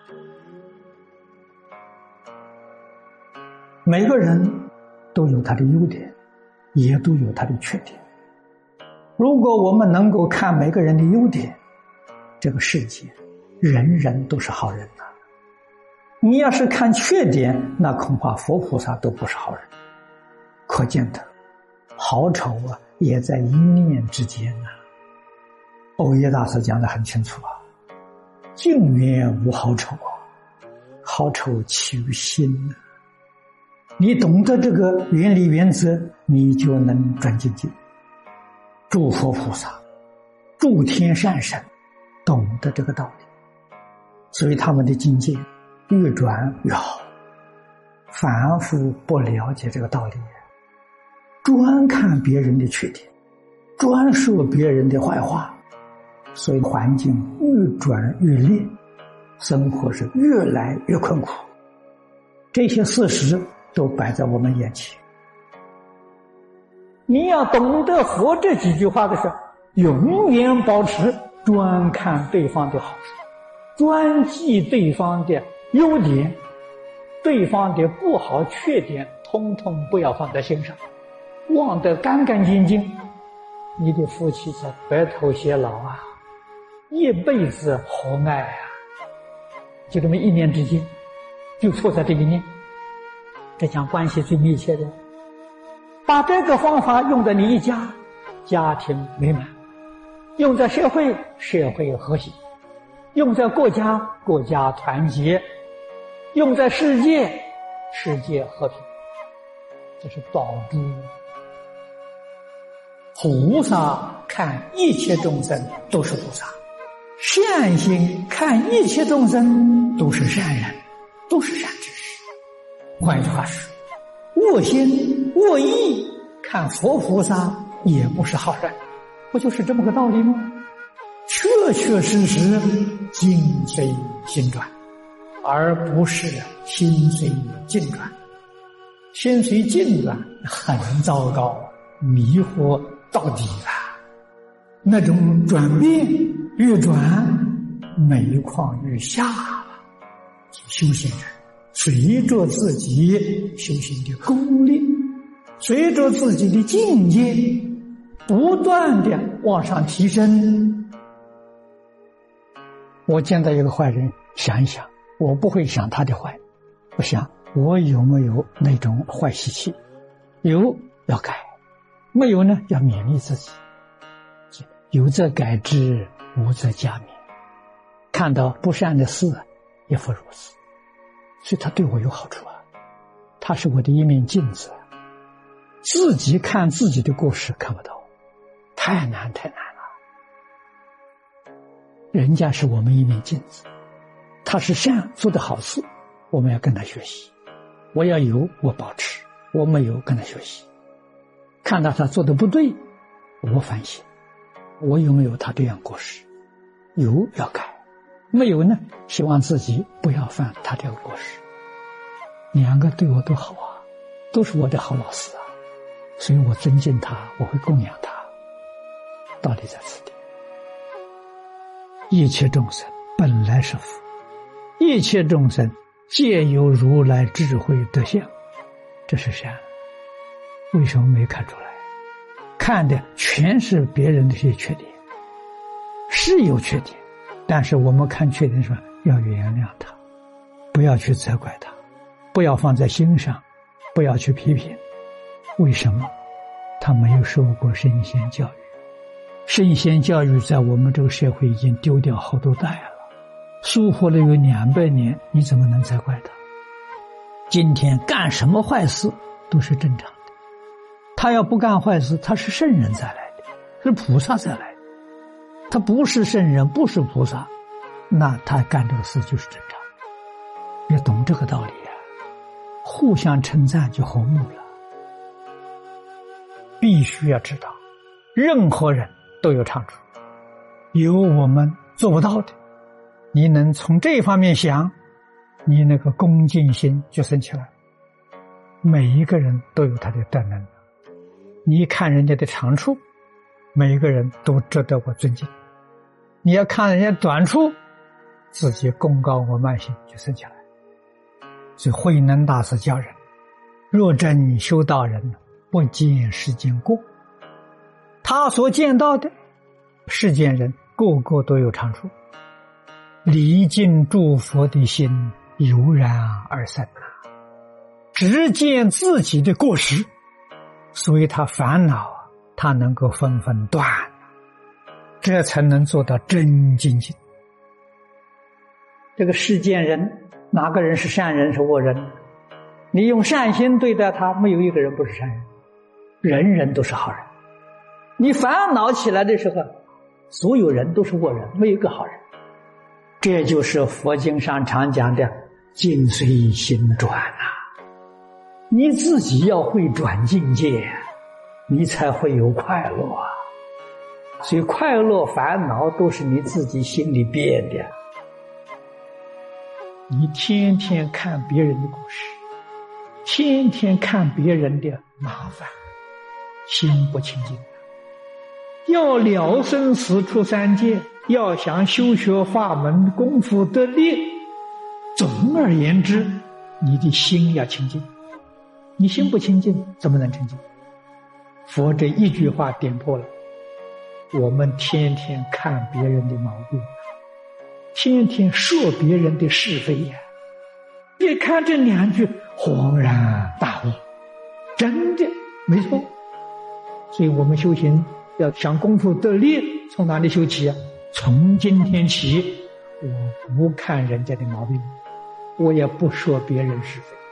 每个人都有他的优点，也都有他的缺点。如果我们能够看每个人的优点，这个世界人人都是好人呐。你要是看缺点，那恐怕佛菩萨都不是好人。可见得好丑也在一念之间呐。欧耶大师讲得很清楚境缘无好丑好丑起于心你懂得这个原理原则，你就能转境界。诸佛菩萨、诸天善神懂得这个道理，所以他们的境界越转越好。凡夫不了解这个道理，专看别人的缺点，专说别人的坏话，所以环境越转越劣，生活是越来越困苦。这些事实都摆在我们眼前。你要懂得佛这几句话的时候，永远保持专看对方的好处，专记对方的优点，对方的不好缺点通通不要放在心上，忘得干干净净，你的夫妻才白头偕老一辈子和爱就这么一念之间，就错在这一念。这讲关系最密切的，把这个方法用在你一家，家庭美满；用在社会，社会和谐；用在国家，国家团结；用在世界，世界和平。这是宝珠。菩萨看一切众生都是菩萨，善心看一切众生都是善人，都是善知识。换一句话说，恶心恶意看佛菩萨也不是好人，不就是这么个道理吗？确确实实境随心转，而不是心随境转。心随境转很糟糕，迷惑到底了。那种转变越转，每况愈下了。修行人随着自己修行的功力，随着自己的境界，不断的往上提升。我见到一个坏人，想一想，我不会想他的坏，我想我有没有那种坏习气，有要改，没有呢要勉励自己，有则改之，无则加勉。看到不善的事也复如此，所以他对我有好处他是我的一面镜子。自己看自己的过失看不到，太难太难了。人家是我们一面镜子，他是善做的好事，我们要跟他学习。我要有我保持，我没有跟他学习。看到他做的不对，我反省，我有没有他这样过失，有要改，没有呢希望自己不要犯他这个过失。两个对我都好都是我的好老师所以我尊敬他，我会供养他。道理在此地。一切众生本来是佛，一切众生皆有如来智慧德相，这是善。为什么没看出来？看的全是别人的一些缺点，是有缺点，但是我们看缺点的时候要原谅他，不要去责怪他，不要放在心上，不要去批评。为什么？他没有受过圣贤教育。圣贤教育在我们这个社会已经丢掉好多代了，疏忽了有200年，你怎么能责怪他？今天干什么坏事都是正常的。他要不干坏事，他是圣人再来的，是菩萨再来的。他不是圣人，不是菩萨，那他干这个事就是正常的。要懂这个道理互相称赞就和睦了。必须要知道，任何人都有长处，有我们做不到的。你能从这方面想，你那个恭敬心就升起来。每一个人都有他的德能，你看人家的长处，每一个人都值得我尊敬。你要看人家短处， 自己功高我慢心就生起来。所以慧能大师教人：若真修道人，不见世间过。他所见到的世间人个个都有长处，礼敬诸佛的心油然而生只见自己的过失，所以他烦恼，他能够纷纷断，这才能做到真精进。这个世间人，哪个人是善人是恶人？你用善心对待他，没有一个人不是善人，人人都是好人。你烦恼起来的时候，所有人都是恶人，没有一个好人。这就是佛经上常讲的境随心转你自己要会转境界，你才会有快乐所以快乐烦恼都是你自己心里变的。你天天看别人的故事，天天看别人的麻烦，心不清净。要了生死出三界，要想修学法门功夫得力，总而言之，你的心要清净。你心不清净，怎么能清净？佛这一句话点破了。我们天天看别人的毛病，天天说别人的是非呀，一看这两句，恍然大悟，真的没错。所以我们修行要想功夫得力，从哪里修起啊？从今天起，我不看人家的毛病，我也不说别人是非。